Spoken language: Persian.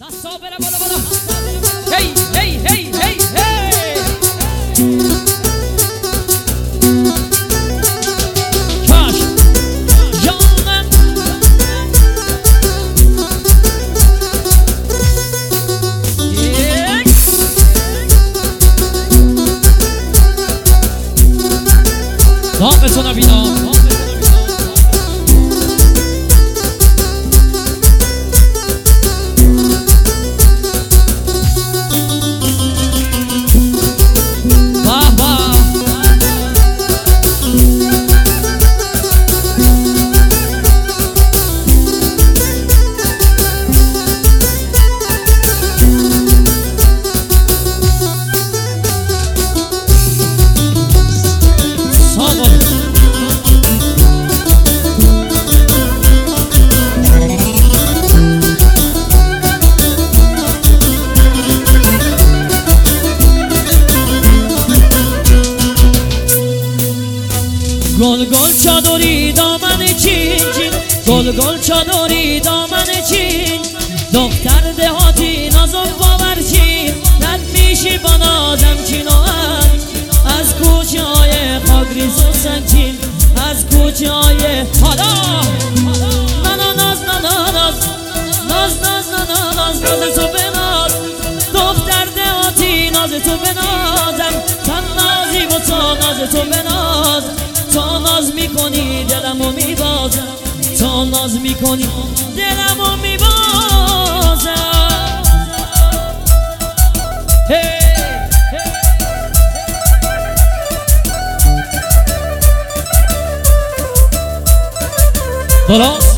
دستا بره بالا بالا. هی هی هی هی هی. چاش جانم داغتو نبینم. گل گل چادری دامن چین چین، گل گل چادری دامن چین، دختر دهاتی نازم باورچین، رد میشی با نازم چین و از کوچه های خاگریز و سنچین، از کوچه های حالا ناز ناز ناز ناز ناز ناز ناز تو بناز، دختر دهاتی ناز تو بنازم، چند نازی و تا ناز تو بناز، تا ناز میکنی دلمو میبازم، تا ناز میکنی دلمو میبازم. درست